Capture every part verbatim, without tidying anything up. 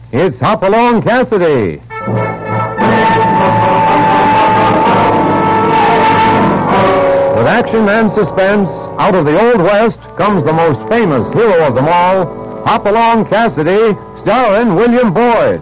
It's Hopalong Cassidy. With action and suspense, out of the Old West comes the most famous hero of them all, Hopalong Cassidy, starring William Boyd.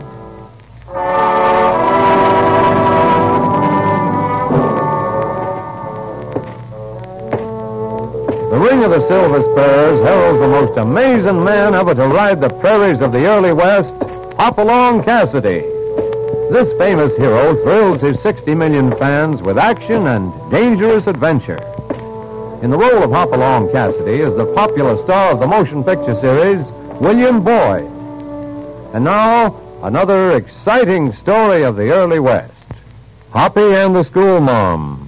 The Ring of the Silver Spurs heralds the most amazing man ever to ride the prairies of the early West, Hopalong Cassidy. This famous hero thrills his sixty million fans with action and dangerous adventure. In the role of Hopalong Cassidy is the popular star of the motion picture series, William Boyd. And now, another exciting story of the early West. Hoppy and the School Mom.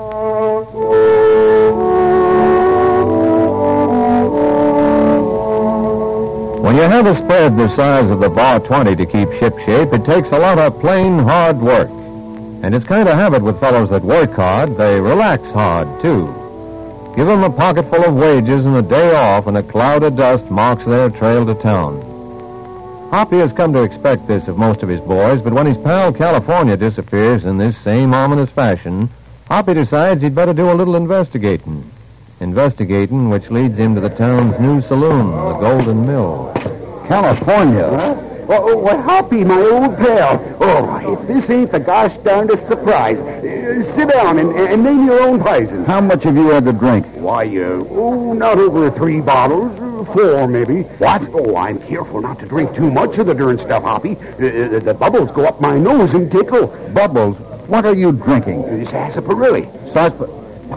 When you have a spread the size of the Bar twenty to keep shipshape, it takes a lot of plain hard work. And it's kind of habit with fellows that work hard, they relax hard, too. Give them a pocket full of wages and a day off, and a cloud of dust marks their trail to town. Hoppy has come to expect this of most of his boys, but when his pal California disappears in this same ominous fashion, Hoppy decides he'd better do a little investigating. Investigating, which leads him to the town's new saloon, the Golden Mill. California? Huh? Oh, well, Hoppy, my old pal. Oh, if this ain't the gosh darndest surprise. Uh, sit down and, and name your own poison. How much have you had to drink? Why, uh, oh, not over three bottles. Uh, four, maybe. What? Oh, I'm careful not to drink too much of the darn stuff, Hoppy. Uh, the bubbles go up my nose and tickle. Bubbles? What are you drinking? Uh, sarsaparilla. Sarsaparilla?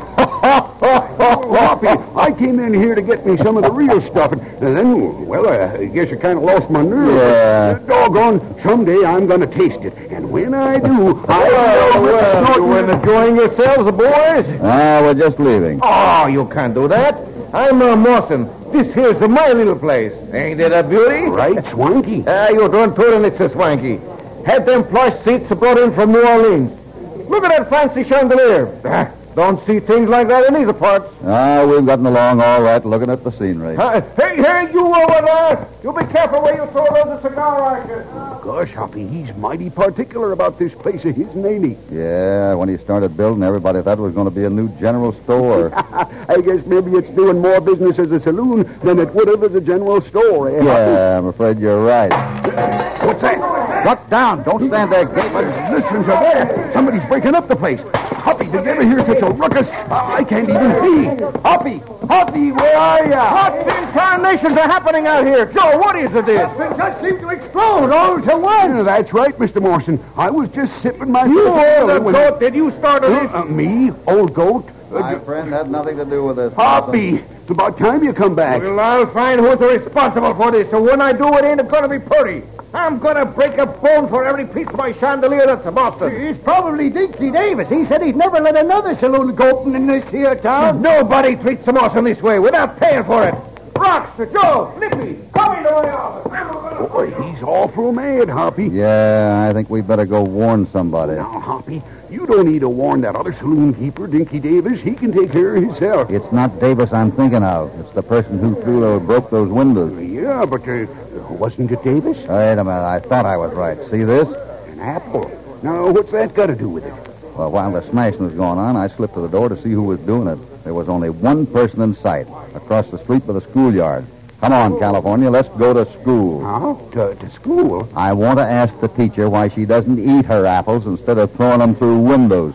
Hoppy, I came in here to get me some of the real stuff, and, and then, well, I guess I kind of lost my nerve. Yeah. Uh, doggone, someday I'm going to taste it, and when I do, I Well, will... well, you been enjoying yourselves, the boys? Ah, we're just leaving. Oh, you can't do that. I'm uh, Mawson. This here's uh, my little place. Ain't it a beauty? Right, swanky. Ah, you don't put it, it's a swanky. Had them plush seats brought in from New Orleans. Look at that fancy chandelier. Ah, don't see things like that in these parts. Ah, we've gotten along all right looking at the scenery. Uh, hey, hey, you over there! You be careful where you throw those cigar ashes. Gosh, Hoppy, he's mighty particular about this place of his, ain't he? Yeah, when he started building, everybody thought it was going to be a new general store. I guess maybe it's doing more business as a saloon than it would have as a general store, eh, Yeah, I'm afraid you're right. Hoppy? What's that? Duck down. Don't stand there gaping. Listen to that. Somebody's breaking up the place. Hoppy, did you ever hear such a ruckus? Uh, I can't even see. Hoppy! Hoppy, where are you? What incarnations are happening out here? Joe, what is it? This thing just seemed to explode all to once. That's right, Mister Morrison. I was just sipping my... You old goat, did you start this? Uh, me? Old goat? Uh, My friend had nothing to do with this. Hoppy! It's about time you come back. Well, I'll find who's responsible for this, so when I do, it ain't going to be pretty. I'm going to break a bone for every piece of my chandelier that's a Boston. It's probably Dinky Davis. He said he'd never let another saloon go open in this here town. Nobody treats the Boston this way without paying for it. Rocks, Joe, Nippy, come into my office. Boy, he's awful mad, Hoppy. Yeah, I think we better go warn somebody. Now, Hoppy, you don't need to warn that other saloon keeper, Dinky Davis. He can take care of himself. It's not Davis I'm thinking of. It's the person who threw those, broke those windows. Yeah, but uh, wasn't it Davis? Wait a minute. I thought I was right. See this? An apple. Now, what's that got to do with it? Well, while the smashing was going on, I slipped to the door to see who was doing it. There was only one person in sight, across the street by the schoolyard. Come on, California, let's go to school. Huh? To, to school? I want to ask the teacher why she doesn't eat her apples instead of throwing them through windows.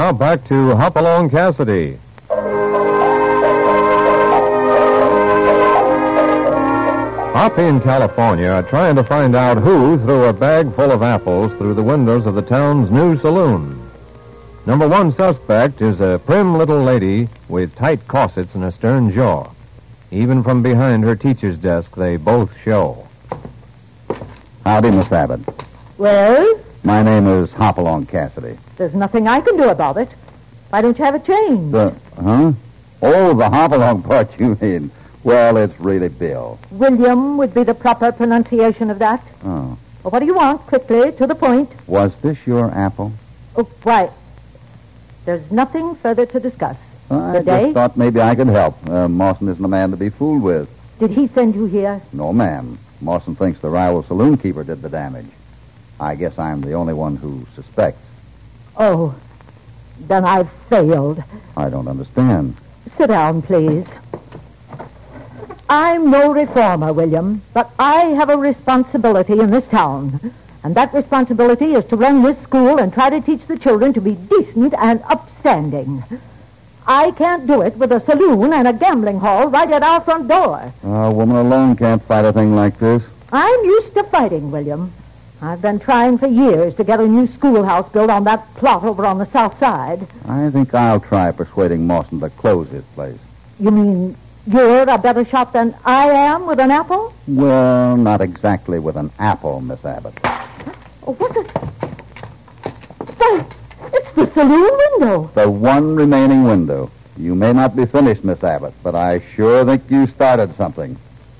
now, back to Hopalong Cassidy. Hoppy in California are trying to find out who threw a bag full of apples through the windows of the town's new saloon. Number one suspect is a prim little lady with tight corsets and a stern jaw. Even from behind her teacher's desk, they both show. Howdy, Miss Abbott. Well, My name is Hopalong Cassidy. there's nothing I can do about it. Why don't you have it changed? The, huh? Oh, the Hopalong part you mean. Well, it's really Bill. William would be the proper pronunciation of that. Oh. Well, what do you want? Quickly, to the point. Was this your apple? Oh, why? There's nothing further to discuss. I Good day. just thought maybe I could help. Uh, Mawson isn't a man to be fooled with. Did he send you here? No, ma'am. Mawson thinks the rival saloon keeper did the damage. I guess I'm the only one who suspects. Oh, then I've failed. I don't understand. Sit down, please. I'm no reformer, William, but I have a responsibility in this town. And that responsibility is to run this school and try to teach the children to be decent and upstanding. I can't do it with a saloon and a gambling hall right at our front door. A woman alone can't fight a thing like this. I'm used to fighting, William. I've been trying for years to get a new schoolhouse built on that plot over on the south side. I think I'll try persuading Mawson to close his place. You mean you're a better shot than I am with an apple? Well, not exactly with an apple, Miss Abbott. Oh, what the... Why, it's the saloon window. The one remaining window. You may not be finished, Miss Abbott, but I sure think you started something.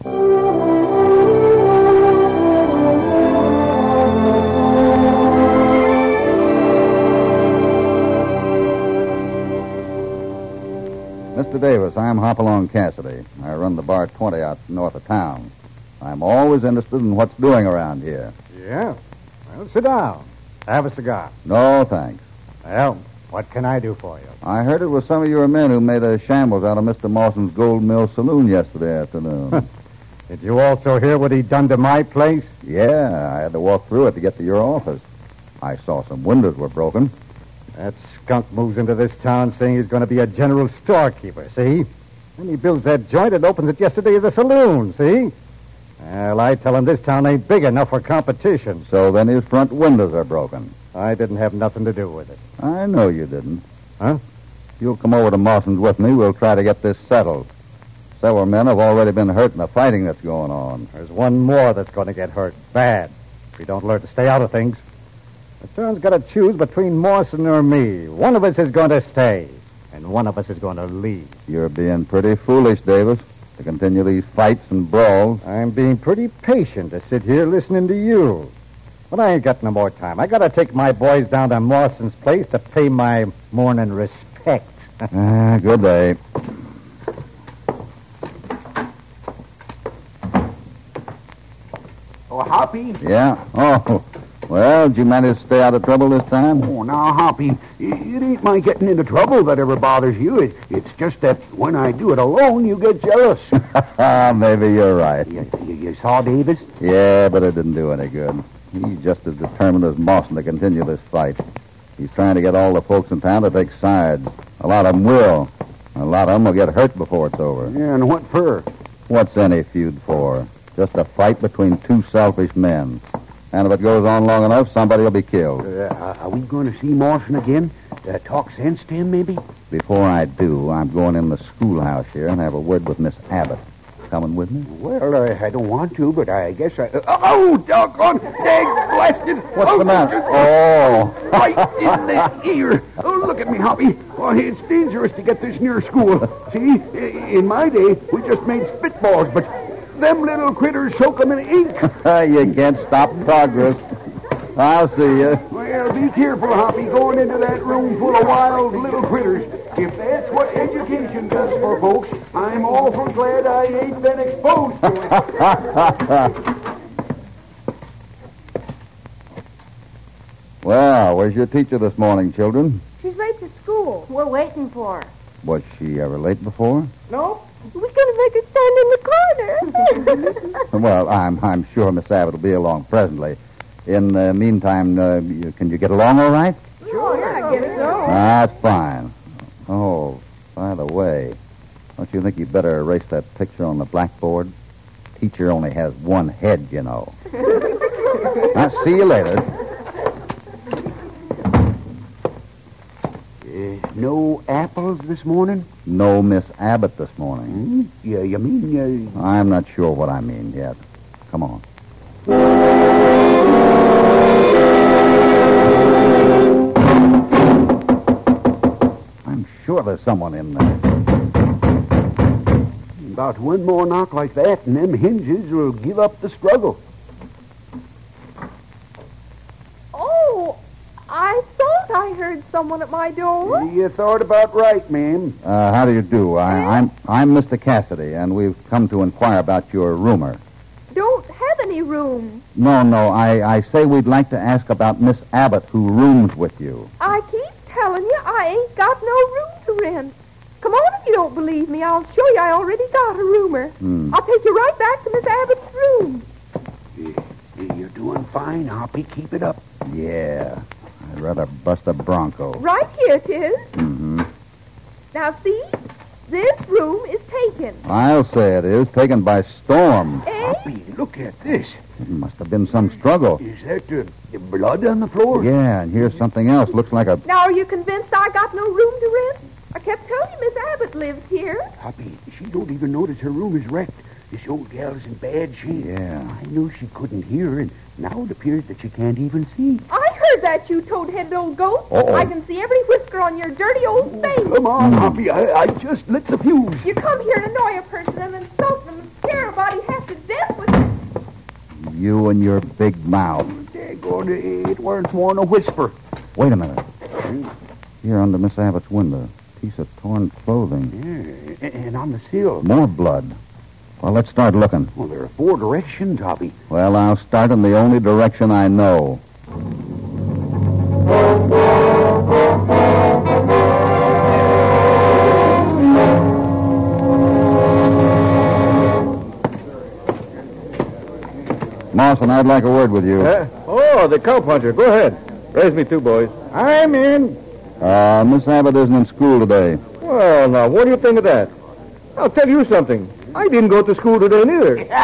Mister Davis, I'm Hopalong Cassidy. I run the Bar twenty out north of town. I'm always interested in what's doing around here. Yeah? Well, sit down. Have a cigar. No, thanks. Well, what can I do for you? I heard it was some of your men who made a shambles out of Mister Mawson's Gold Mill Saloon yesterday afternoon. Did you also hear what he done to my place? Yeah, I had to walk through it to get to your office. I saw some windows were broken. That skunk moves into this town saying he's going to be a general storekeeper, see? Then he builds that joint and opens it yesterday as a saloon, see? Well, I tell him this town ain't big enough for competition. So then his front windows are broken. I didn't have nothing to do with it. I know you didn't. Huh? If you'll come over to Mawson's with me, we'll try to get this settled. Several men have already been hurt in the fighting that's going on. There's one more that's going to get hurt bad if we don't learn to stay out of things. The town's got to choose between Mawson or me. One of us is going to stay, and one of us is going to leave. You're being pretty foolish, Davis, to continue these fights and brawls. I'm being pretty patient to sit here listening to you. But I ain't got no more time. I got to take my boys down to Mawson's place to pay my morning respects. Ah, good day. Oh, Hoppy. Yeah? Oh, well, did you manage to stay out of trouble this time? Oh, now, Hoppy, it ain't my getting into trouble that ever bothers you. It, it's just that when I do it alone, you get jealous. Maybe you're right. you, you, you saw Davis? Yeah, but it didn't do any good. He's just as determined as Mawson to continue this fight. He's trying to get all the folks in town to take sides. A lot of them will. A lot of them will get hurt before it's over. Yeah, and what for? What's any feud for? Just a fight between two selfish men. And if it goes on long enough, somebody will be killed. Uh, are we going to see Mawson again? Uh, talk sense to him, maybe? Before I do, I'm going in the schoolhouse here and have a word with Miss Abbott. Coming with me? Well, uh, I don't want to, but I guess I... Uh, oh, doggone! Dag blasted! What's oh, the matter? Oh! Right in the ear! Oh, look at me, Hoppy. Oh, it's dangerous to get this near school. See, in my day, we just made spitballs, but them little critters soak 'em in ink. You can't stop progress. I'll see you. Well, be careful, Hoppy, going into that room full of wild little critters. If that's what education does for folks, I'm awful glad I ain't been exposed to it. Well, where's your teacher this morning, children? She's late to school. We're waiting for her. Was she ever late before? Nope. We're going to make her stand in the corner. Well, I'm I'm sure Miss Abbott will be along presently. In the meantime, uh, you- can you get along all right? Sure, yeah, I guess so. That's fine. Oh, by the way, don't you think you'd better erase that picture on the blackboard? Teacher only has one head, you know. I'll see you later. Uh, no apples this morning? No Miss Abbott this morning. Hmm? Yeah, you mean... Uh... I'm not sure what I mean yet. Come on. I'm sure there's someone in there. About one more knock like that, and them hinges will give up the struggle. Oh, I thought I heard someone at my door. You thought about right, ma'am. Uh, how do you do? I, I'm I'm Mister Cassidy, and we've come to inquire about your roomer. Don't have any room. No, no, I, I say we'd like to ask about Miss Abbott, who rooms with you. I keep telling you I ain't got no room to rent. Come on if you don't believe me. I'll show you I already got a roomer. Hmm. I'll take you right back to Miss Abbott's room. Yeah, you're doing fine, Hoppy. Keep it up. Yeah, I'd rather bust a bronco. Right here it is. Mm-hmm. Now see, this room is taken. I'll say it is, taken by storm. Eh? Hoppy, look at this. It must have been some struggle. Is that uh, the blood on the floor? Yeah, and here's something else. Looks like a... Now are you convinced I got no room to rent? I kept telling you Miss Abbott lives here. Hoppy, she don't even notice her room is wrecked. This old gal's in bad shape. Yeah. I knew she couldn't hear, and now it appears that she can't even see. I heard that, you toad-headed old ghost. Uh-oh. I can see every whisker on your dirty old face. Come on, Hoppy. I, I just lit the fuse. You come here and annoy a person and insult them and scare a body half to death with it. You and your big mouth. Daggone, it weren't worn a whisper. Wait a minute. Here under Miss Abbott's window. Piece of torn clothing. Yeah, and on the sill. More blood. Well, let's start looking. Well, there are four directions, Hoppy. Well, I'll start in the only direction I know. Mawson, I'd like a word with you. Uh, oh, the cowpuncher. Go ahead. Raise me two, boys. I'm in. Uh, Miss Abbott isn't in school today. Well, now, what do you think of that? I'll tell you something. I didn't go to school today, neither. So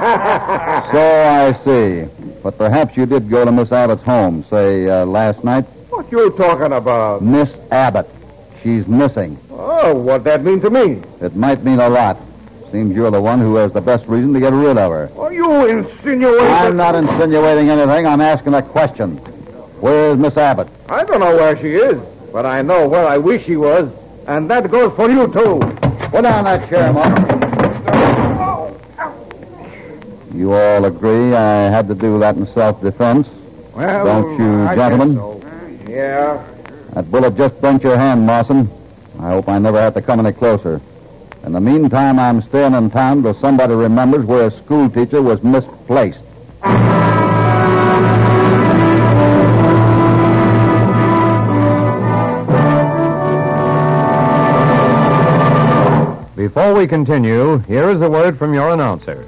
I see. But perhaps you did go to Miss Abbott's home, say, uh, last night? What you talking about? Miss Abbott. She's missing. Oh, what that mean to me? It might mean a lot. Seems you're the one who has the best reason to get rid of her. Are you insinuating? I'm not insinuating anything. I'm asking a question. Where's Miss Abbott? I don't know where she is, but I know where I wish she was, and that goes for you, too. Put down that chair, Mom. You all agree I had to do that in self-defense? Well, Don't you, I gentlemen? guess so. Yeah. That bullet just burnt your hand, Mawson. I hope I never have to come any closer. In the meantime, I'm staying in town till somebody remembers where a schoolteacher was misplaced. Before we continue, here is a word from your announcer.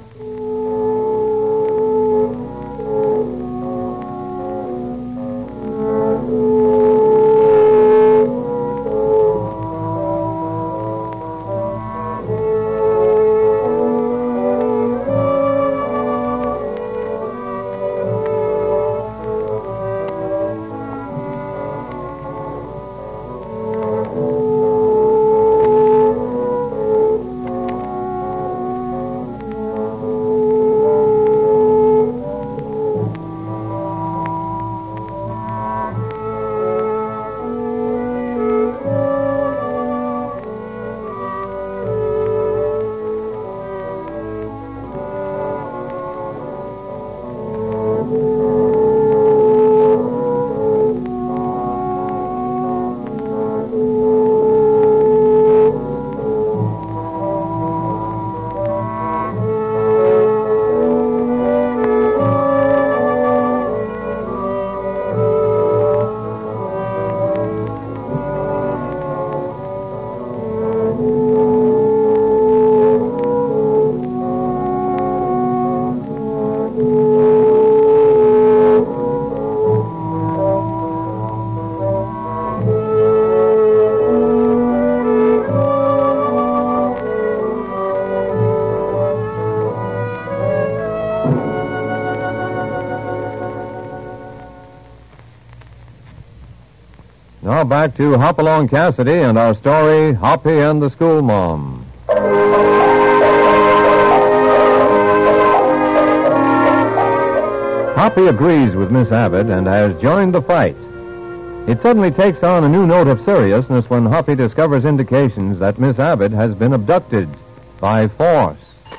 Now back to Hopalong Cassidy and our story, Hoppy and the School Mom. Hoppy agrees with Miss Abbott and has joined the fight. It suddenly takes on a new note of seriousness when Hoppy discovers indications that Miss Abbott has been abducted by force.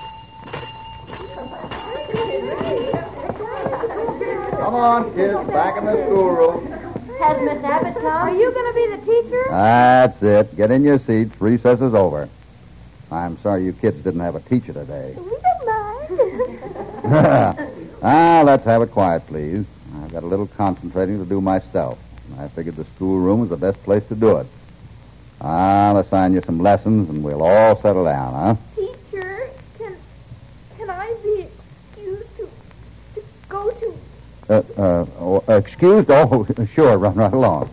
Come on, kids, back in the schoolroom. Has Miss Abbott come? Are you going to be the teacher? That's it. Get in your seats. Recess is over. I'm sorry you kids didn't have a teacher today. We don't mind. Ah, let's have it quiet, please. I've got a little concentrating to do myself. I figured the schoolroom was the best place to do it. I'll assign you some lessons, and we'll all settle down, huh? Teacher, can can I be excused to, to go to... Uh, uh, oh, excused? Oh, sure, run right along.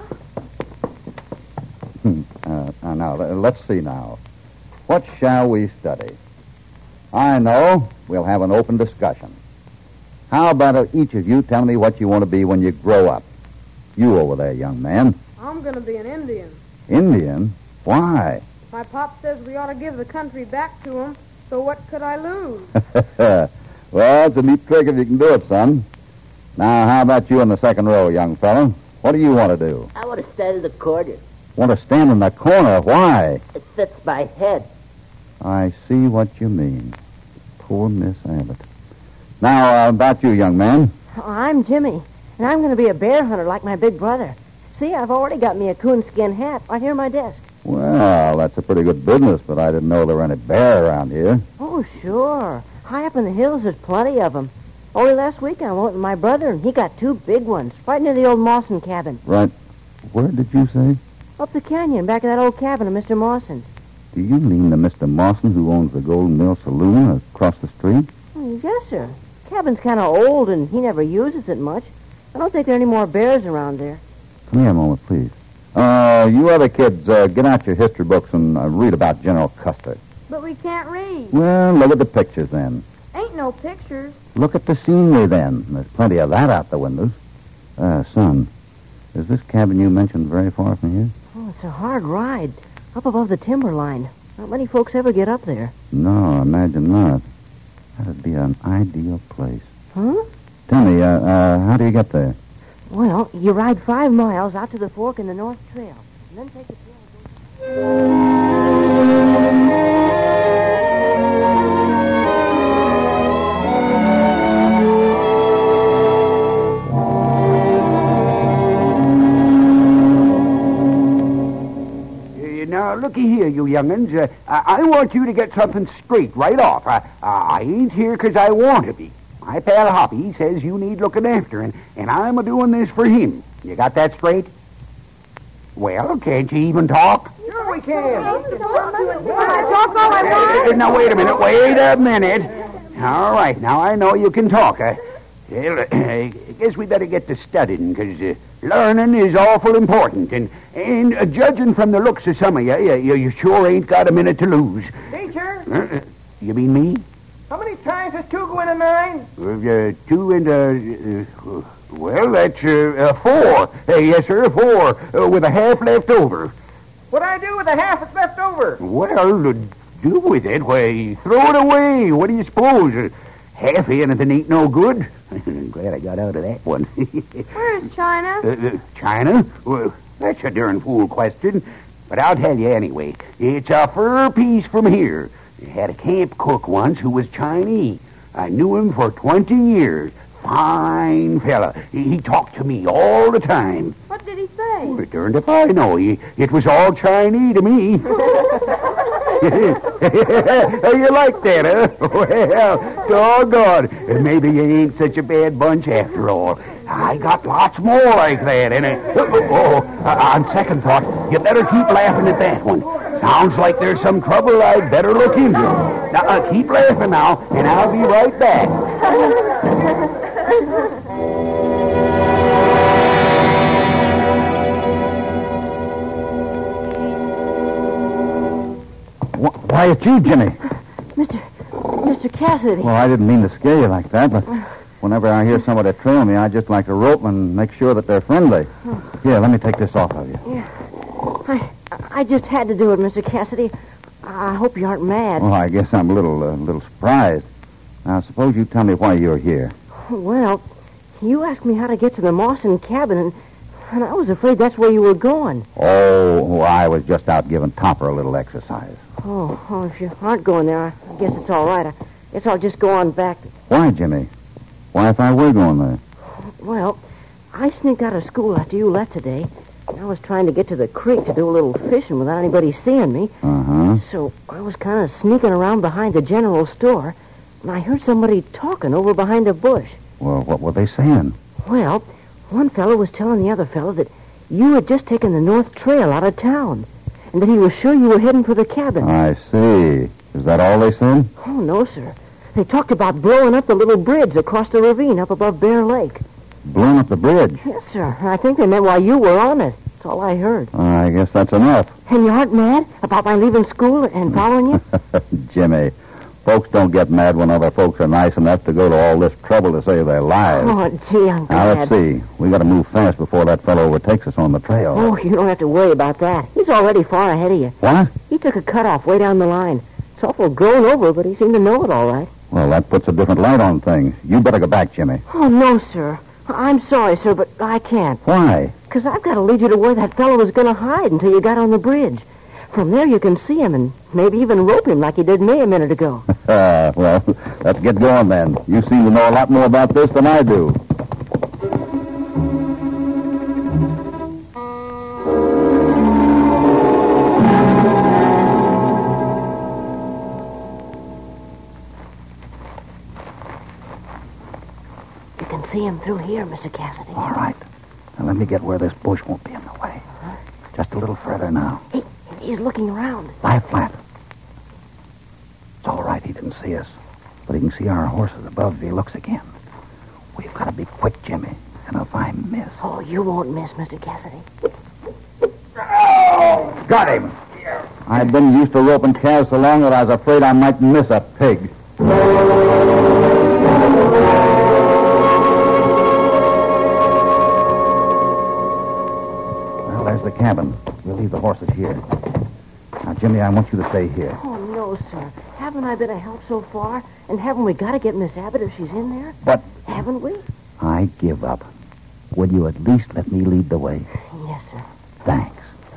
Hmm. Uh, uh, now, let's see now. What shall we study? I know we'll have an open discussion. How about each of you tell me what you want to be when you grow up? You over there, young man. I'm going to be an Indian. Indian? Why? My pop says we ought to give the country back to him, so what could I lose? Well, it's a neat trick if you can do it, son. Now, how about you in the second row, young fellow? What do you want to do? I want to stand in the corner. Want to stand in the corner? Why? It fits my head. I see what you mean. Poor Miss Abbott. Now, uh, about you, young man. Oh, I'm Jimmy, and I'm going to be a bear hunter like my big brother. See, I've already got me a coonskin hat right here on my desk. Well, that's a pretty good business, but I didn't know there were any bear around here. Oh, sure. High up in the hills, there's plenty of them. Only last week I went with my brother, and he got two big ones right near the old Mawson cabin. Right. Where did you say? Up the canyon, back of that old cabin of Mister Mawson's. Do you mean the Mister Mawson who owns the Golden Mill Saloon across the street? Oh, yes, sir. The cabin's kind of old, and he never uses it much. I don't think there are any more bears around there. Come here a moment, please. Uh, you other kids, uh, get out your history books and uh, read about General Custer. But we can't read. Well, look at the pictures then. Ain't no pictures. Look at the scenery then. There's plenty of that out the windows. Uh, son, is this cabin you mentioned very far from here? Oh, it's a hard ride. Up above the timber line. Not many folks ever get up there. No, I imagine not. That'd be an ideal place. Huh? Tell me, uh, uh, how do you get there? Well, you ride five miles out to the fork in the North Trail, and then take the trail... Now, looky here, you young'uns. Uh, I-, I want you to get something straight right off. I, I ain't here 'cause I want to be. My pal Hoppy says you need looking after, and, and I'm a-doing this for him. You got that straight? Well, can't you even talk? Sure we can. Can I talk all I want? Uh, now, wait a minute. Wait a minute. All right, now I know you can talk. Uh, well, I guess we better get to studying, because uh, learning is awful important. And, and uh, judging from the looks of some of you, you, you sure ain't got a minute to lose. Teacher? Uh, you mean me? How many times does two go into nine? Uh, two and, uh, uh, well, that's uh, uh, four. Uh, yes, sir, four, uh, with a half left over. What'd I do with the half that's left over? Well, uh, do with it? Why, throw it away. What do you suppose? Uh, half anything ain't no good. I'm glad I got out of that one. Where's China? Uh, uh, China? Well, that's a darn fool question. But I'll tell you anyway. It's a fur piece from here. I had a camp cook once who was Chinese. I knew him for twenty years. Fine fella. He, he talked to me all the time. What did he say? Well, darned if I know. He, it was all Chinese to me. You like that, huh? Well, doggone. Maybe you ain't such a bad bunch after all. I got lots more like that, and uh, oh, uh, on second thought, you better keep laughing at that one. Sounds like there's some trouble I'd better look into. Now, uh, keep laughing now, and I'll be right back. Why, it's you, Jimmy. Mister Mister Cassidy. Well, I didn't mean to scare you like that, but whenever I hear somebody trail me, I just like to rope and make sure that they're friendly. Here, let me take this off of you. Yeah. I just had to do it, Mister Cassidy. I hope you aren't mad. Well, I guess I'm a little, uh, little surprised. Now, suppose you tell me why you're here. Well, you asked me how to get to the Mawson cabin, and, and I was afraid that's where you were going. Oh, I was just out giving Topper a little exercise. Oh, oh if you aren't going there, I guess it's all right. I guess I'll just go on back. Why, Jimmy? Why, if I were going there? Well, I sneaked out of school after you left today. I was trying to get to the creek to do a little fishing without anybody seeing me. Uh-huh. So I was kind of sneaking around behind the general store, and I heard somebody talking over behind a bush. Well, what were they saying? Well, one fellow was telling the other fellow that you had just taken the North Trail out of town, and that he was sure you were heading for the cabin. I see. Is that all they said? Oh, no, sir. They talked about blowing up the little bridge across the ravine up above Bear Lake. Blowing up the bridge? Yes, sir. I think they meant while you were on it. That's all I heard. I guess that's enough. And you aren't mad about my leaving school and following you? Jimmy, folks don't get mad when other folks are nice enough to go to all this trouble to save their lives. Oh, gee, I'm glad. Now, let's see. We got to move fast before that fellow overtakes us on the trail. Oh, you don't have to worry about that. He's already far ahead of you. What? He took a cutoff way down the line. It's awful grown over, but he seemed to know it all right. Well, that puts a different light on things. You better go back, Jimmy. Oh, no, sir. I'm sorry, sir, but I can't. Why? Because I've got to lead you to where that fellow was going to hide until you got on the bridge. From there you can see him and maybe even rope him like you did me a minute ago. uh, well, let's get going then. You seem to know a lot more about this than I do. See him through here, Mister Cassidy. All right. Now let me get where this bush won't be in the way. Huh? Just a little further now. He, he's looking around. Lie flat. It's all right, he didn't see us. But he can see our horses above if he looks again. We've got to be quick, Jimmy. And if I miss... Oh, you won't miss, Mister Cassidy. Oh! Got him! I've been used to roping calves so long that I was afraid I might miss a pig. There's the cabin. We'll leave the horses here. Now, Jimmy, I want you to stay here. Oh, no, sir. Haven't I been a help so far? And haven't we got to get Miss Abbott if she's in there? But... Haven't we? I give up. Will you at least let me lead the way? Yes, sir. Thanks.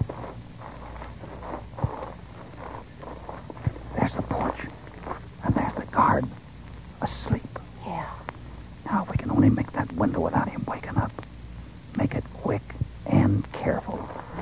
There's the porch. And there's the guard. Asleep. Yeah. Now, if we can only make that window without him waking up. Make it quick and careful.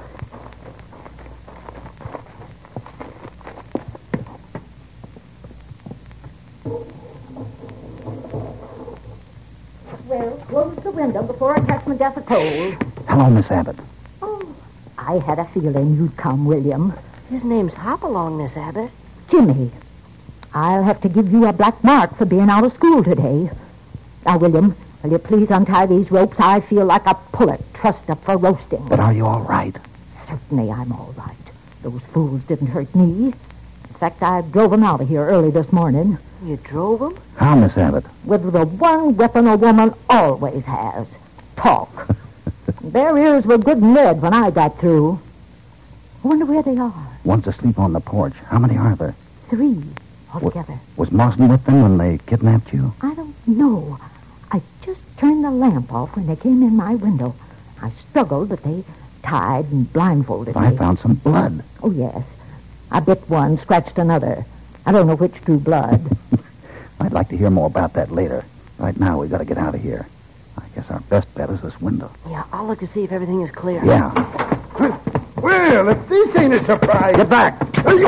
Well, close the window before I catch my death of cold. Hello, Miss Abbott. Oh, I had a feeling you'd come, William. His name's Hopalong, Miss Abbott. Jimmy, I'll have to give you a black mark for being out of school today. Now, William, will you please untie these ropes? I feel like a pullet trussed up for roasting. But are you all right? Certainly I'm all right. Those fools didn't hurt me. In fact, I drove them out of here early this morning. You drove them? How, Miss Abbott? With the one weapon a woman always has. Talk. Their ears were good and red when I got through. I wonder where they are. One's asleep on the porch. How many are there? Three altogether. Was Mawson with them when they kidnapped you? I don't know. I just turned the lamp off when they came in my window. I struggled, but they tied and blindfolded I me. found some blood. Oh, yes. I bit one, scratched another. I don't know which drew blood. I'd like to hear more about that later. Right now, we've got to get out of here. I guess our best bet is this window. Yeah, I'll look to see if everything is clear. Yeah. Well, if this ain't a surprise... Get back! Maybe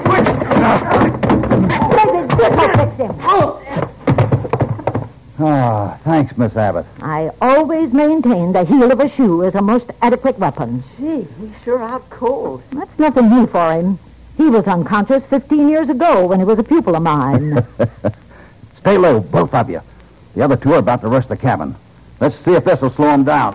this will fix him. Oh, thanks, Miss Abbott. I always maintain the heel of a shoe is a most adequate weapon. Gee, he's sure out cold. That's nothing new for him. He was unconscious fifteen years ago when he was a pupil of mine. Stay low, both of you. The other two are about to rush the cabin. Let's see if this will slow them down.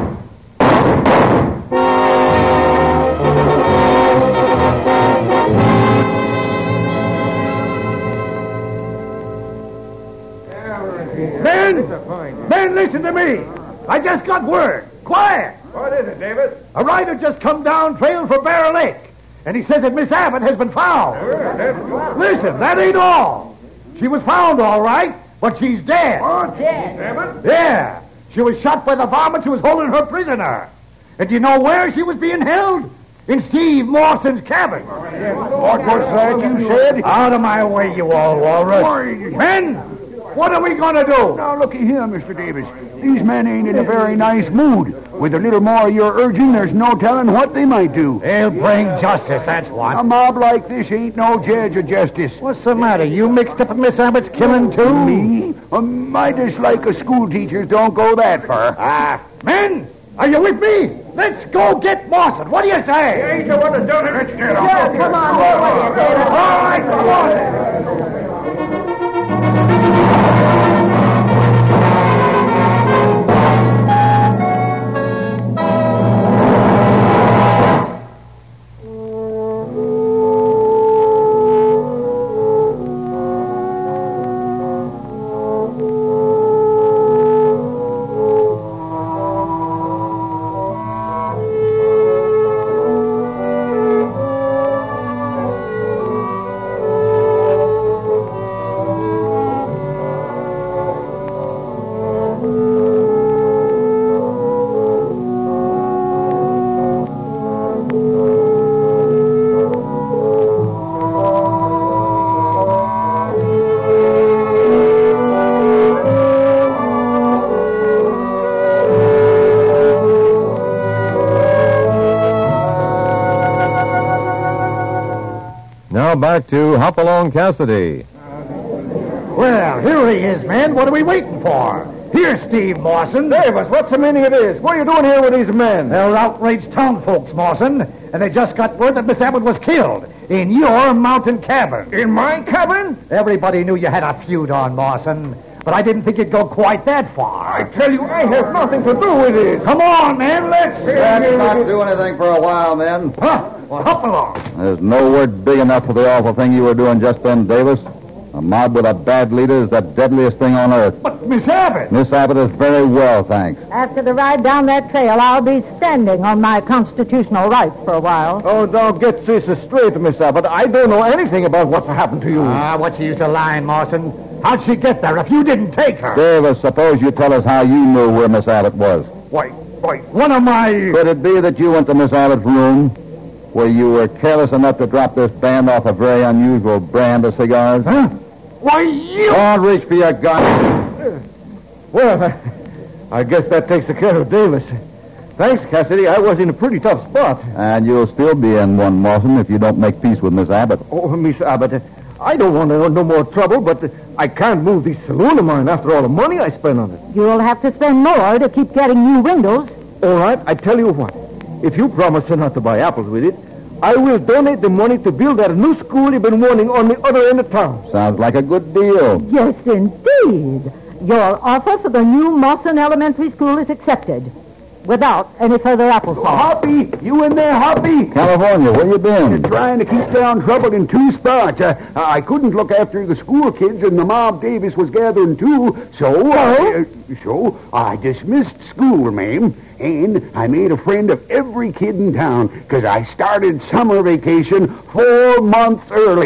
Men! Men, listen to me! I just got word. Quiet! What is it, David? A rider just come down trail for Bear Lake. And he says that Miss Abbott has been found. Listen, that ain't all. She was found all right, but she's dead. Oh, dead? Yeah. She was shot by the varmint who was holding her prisoner. And do you know where she was being held? In Steve Mawson's cabin. What was that you said? Out of my way, you all walrus. Men, what are we going to do? Now, looky here, Mister Davis. These men ain't in a very nice mood. With a little more of your urging, there's no telling what they might do. They'll bring justice, that's what. A mob like this ain't no judge of justice. What's the matter? You mixed up in Miss Abbott's killing, too? Me? Uh, my dislike of school teachers don't go that far. Ah, men, are you with me? Let's go get Mawson. What do you say? Ain't the one that's done it. Let's get off. Yeah, come on. All right, come on. Now back to Hopalong Cassidy. Well, here he is, man. What are we waiting for? Here's Steve Mawson. Davis, what's the meaning of this? What are you doing here with these men? They're outraged town folks, Mawson, and they just got word that Miss Abbott was killed in your mountain cabin. In my cabin? Everybody knew you had a feud on, Mawson, but I didn't think you'd go quite that far. I tell you, I have nothing to do with it. Come on, man, let's... Let's not do anything for a while, men. Huh? Well, hop along. There's no word big enough for the awful thing you were doing just then, Davis. A mob with a bad leader is the deadliest thing on earth. But Miss Abbott... Miss Abbott is very well, thanks. After the ride down that trail, I'll be standing on my constitutional rights for a while. Oh, don't get this straight, Miss Abbott. I don't know anything about what's happened to you. Ah, what's the use of lying, Mawson? How'd she get there if you didn't take her? Davis, suppose you tell us how you knew where Miss Abbott was. Why, why, one of my... Could it be that you went to Miss Abbott's room where you were careless enough to drop this band off a very unusual brand of cigars? Huh? Why, you... Don't reach for your gun. Well, I guess that takes care of Davis. Thanks, Cassidy. I was in a pretty tough spot. And you'll still be in one, Mawson, if you don't make peace with Miss Abbott. Oh, Miss Abbott, I don't want no, no more trouble, but I can't move this saloon of mine after all the money I spent on it. You'll have to spend more to keep getting new windows. All right, I tell you what. If you promise not to buy apples with it, I will donate the money to build that new school you've been wanting on the other end of town. Sounds like a good deal. Yes, indeed. Your offer for the new Mawson Elementary School is accepted, without any further applesauce. Hoppy, you in there, Hoppy? California, where you been? Trying to keep down trouble in two spots. Uh, I couldn't look after the school kids, and the mob Davis was gathering too. So, uh, so I dismissed school, ma'am, and I made a friend of every kid in town because I started summer vacation four months early.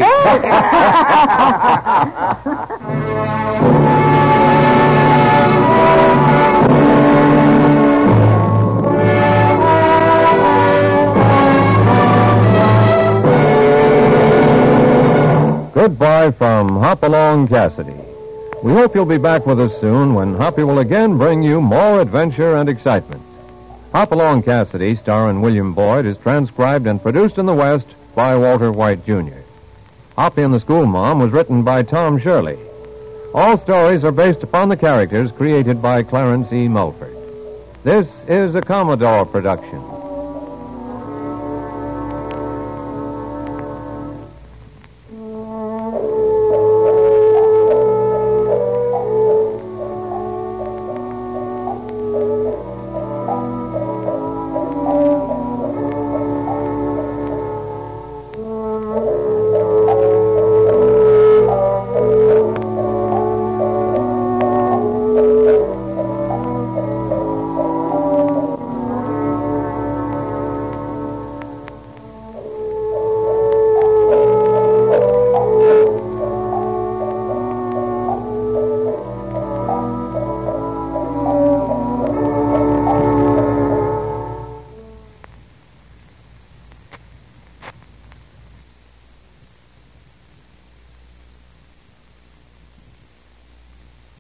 Goodbye from Hopalong Cassidy. We hope you'll be back with us soon when Hoppy will again bring you more adventure and excitement. Hopalong Cassidy, starring William Boyd, is transcribed and produced in the West by Walter White, Junior Hoppy and the School Mom was written by Tom Shirley. All stories are based upon the characters created by Clarence E. Mulford. This is a Commodore production.